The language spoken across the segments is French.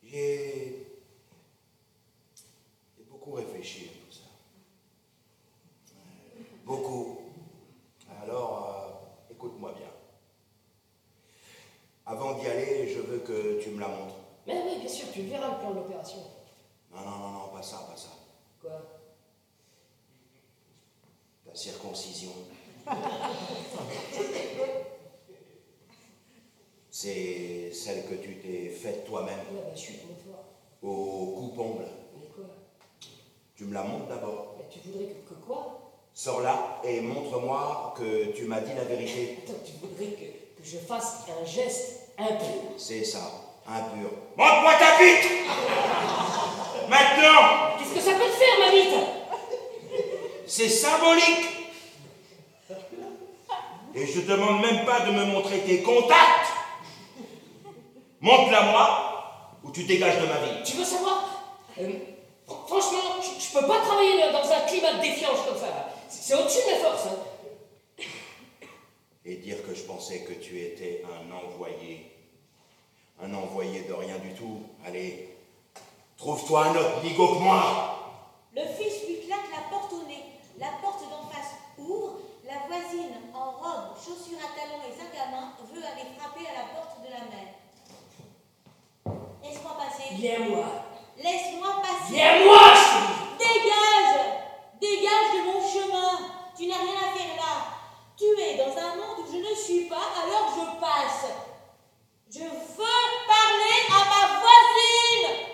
J'ai beaucoup réfléchi à tout ça. Beaucoup. Alors, écoute-moi bien. Avant d'y aller, je veux que tu me la montres. Mais oui, bien sûr, tu verras le plan de l'opération. Non, pas ça. Quoi? Ta circoncision. C'est celle que tu t'es faite toi-même. Ouais, bah, je suis trop fort. Au coupe-ongle. Mais quoi? Tu me la montres d'abord. Mais tu voudrais que quoi? Sors là et montre-moi que tu m'as dit la vérité. Attends, tu voudrais que je fasse un geste impur? C'est ça, impur. Montre-moi ta bite. Maintenant. Qu'est-ce que ça peut te faire, ma bite? C'est symbolique. Et je te demande même pas de me montrer tes contacts. Montre-la moi ou tu dégages de ma vie. Tu veux savoir? Franchement, je peux pas travailler dans un climat de défiance comme ça. C'est au-dessus de mes forces. Hein. Et dire que je pensais que tu étais un envoyé. Un envoyé de rien du tout. Allez, trouve-toi un autre nigo que moi. Le fils lui claque la porte au nez. La porte d'en face ouvre. La voisine, en robe, chaussures à talons et sac à main, veut aller frapper à la porte de la mère. Laisse-moi passer. Viens-moi. Laisse-moi passer. Viens-moi, je te dis. Dégage! Dégage de mon chemin. Tu n'as rien à faire là. Tu es dans un monde où je ne suis pas, alors je passe. Je veux parler à ma voisine.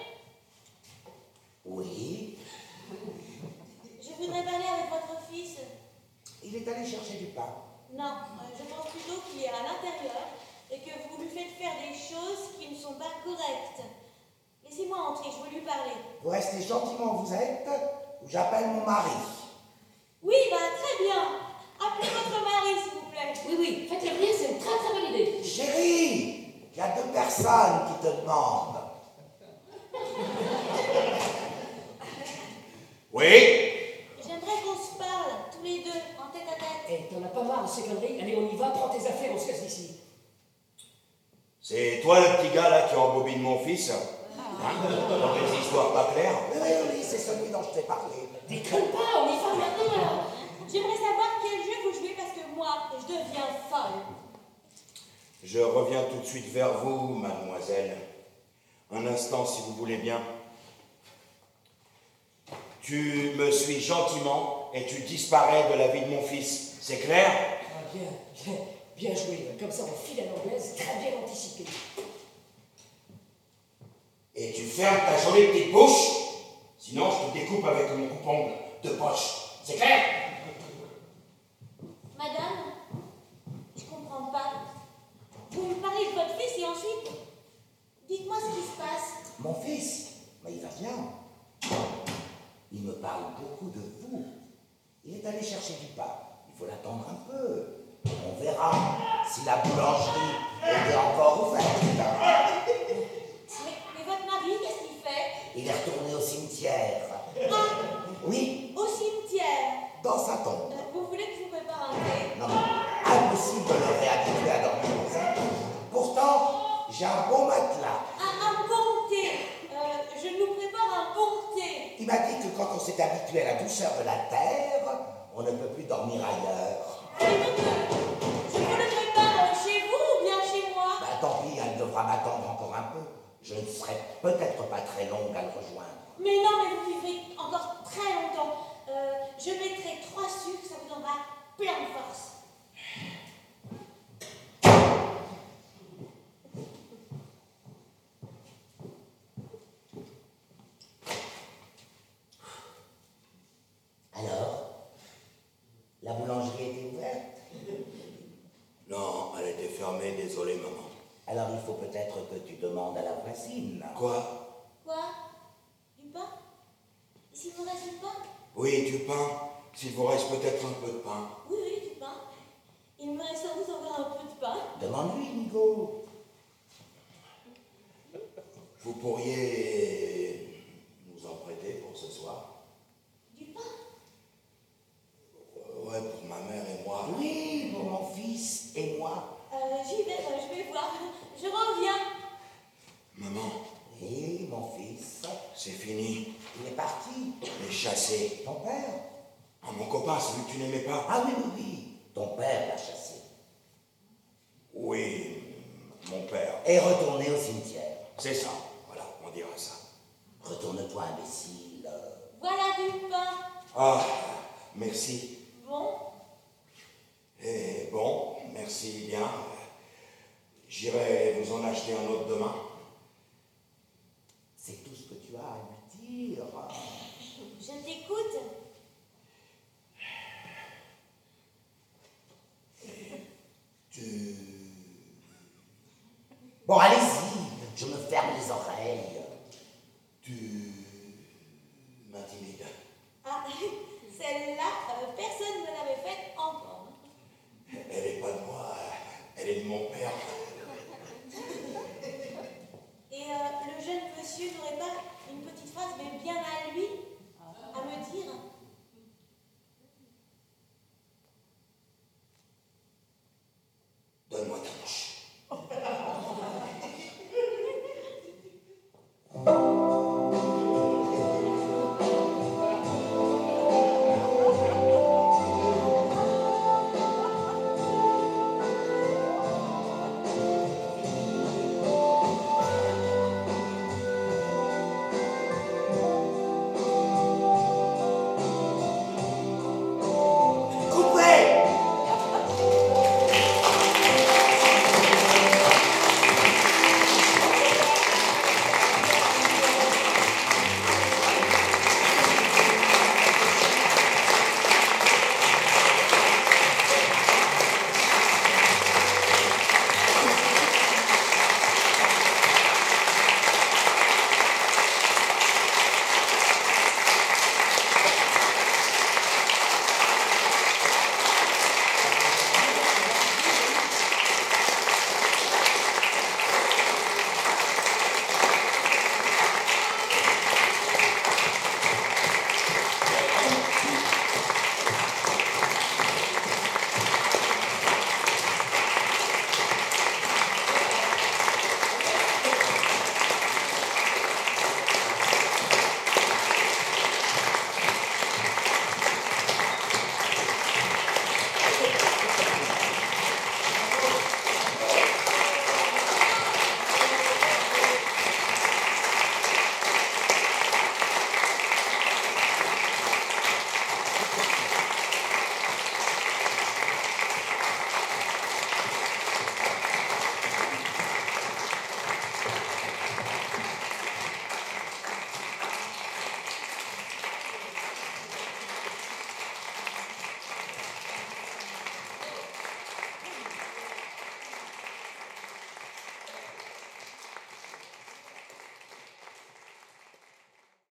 Oui, Je voudrais parler avec votre fils. il est allé chercher du pain. Non, je pense plutôt qu'il est à l'intérieur et que vous lui faites faire des choses qui ne sont pas correctes. Laissez-moi entrer, je veux lui parler. Vous restez gentiment où vous êtes, ou j'appelle mon mari. Oui, très bien. Appelez votre mari, s'il vous plaît. Oui, faites-le venir, c'est une très très bonne idée. Chérie, il y a 2 personnes qui te demandent. Oui. J'aimerais qu'on se parle, tous les deux, en tête à tête. Eh, t'en as pas marre de ces conneries? Allez, on y va, prends tes affaires, on se casse d'ici. C'est toi le petit gars là qui embobine mon fils. Dans des histoires pas claires. Oui, c'est celui dont je t'ai parlé. Déconne pas, on y va maintenant là. J'aimerais savoir quel jeu vous jouez parce que moi, je deviens folle. Je reviens tout de suite vers vous, mademoiselle. Un instant, si vous voulez bien. Tu me suis gentiment et tu disparais de la vie de mon fils. C'est clair? Ah, bien joué. Comme ça, on file à l'anglaise, très bien anticipé. Et tu fermes ta jolie petite bouche, sinon je te découpe avec mon coupe-ongle de poche. C'est clair? Madame, je comprends pas. Vous me parlez de votre fils et ensuite, dites-moi ce qui se passe. Mon fils, mais il va bien. Il me parle beaucoup de vous. Il est allé chercher du pain. Il faut l'attendre un peu. On verra si la boulangerie est encore ouverte. Mais votre mari, qu'est-ce qu'il fait? Il est retourné au cimetière. Ah, Oui, au cimetière. dans sa tombe. Vous voulez que je vous prépare un thé? Non, impossible de le réhabituer à dormir dans ça. Pourtant, j'ai un bon matelas. Un bon thé. Je nous prépare un bon thé. Il m'a dit que quand on s'est habitué à la douceur de la terre, on ne peut plus dormir ailleurs. Je vous le prépare chez vous ou bien chez moi? Tant pis, elle devra m'attendre encore un peu. Je ne serai peut-être pas très longue à le rejoindre. Mais non, mais vous vivrez encore très longtemps. Je mettrai 3 sucres, ça vous donnera plein de force. Alors, la boulangerie était ouverte? Non, elle était fermée, désolé maman. Alors il faut peut-être que tu demandes à la voisine. Quoi? Quoi? Du pain? Ici, vous reste du pain? Oui, du pain. S'il vous reste peut-être un peu de pain. Oui, du pain. Il me reste sans doute encore un peu de pain. Demande-lui, Nico. Vous pourriez nous en prêter pour ce soir? Du pain? Ouais, pour ma mère et moi. Oui, pour mon fils et moi. J'y vais, je vais voir. Je reviens. Maman, Oui, mon fils. C'est fini. Il est parti. Les chassés. Ton père? Ah, mon copain, celui que tu n'aimais pas. Ah oui, oui, oui. Ton père l'a chassé. Oui, mon père. Et retourné au cimetière. C'est ça. Voilà, on dira ça. Retourne-toi, imbécile. Voilà du pain. Ah, merci. Bon, Eh bon, merci bien. J'irai vous en acheter un autre demain. C'est tout ce que tu as à lui dire. je t'écoute. Bon, allez-y, je me ferme les oreilles. Tu m'intimides. Ah, celle-là, personne ne l'avait faite encore. Elle est pas de moi, elle est de mon père. Et le jeune monsieur n'aurait pas une petite phrase, mais bien à lui, à me dire?